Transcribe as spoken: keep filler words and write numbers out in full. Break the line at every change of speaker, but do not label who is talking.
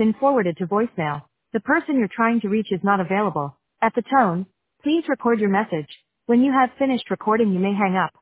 been forwarded to voicemail. The person you're trying to reach is not available. At the tone, please record your message. When you have finished recording, you may hang up.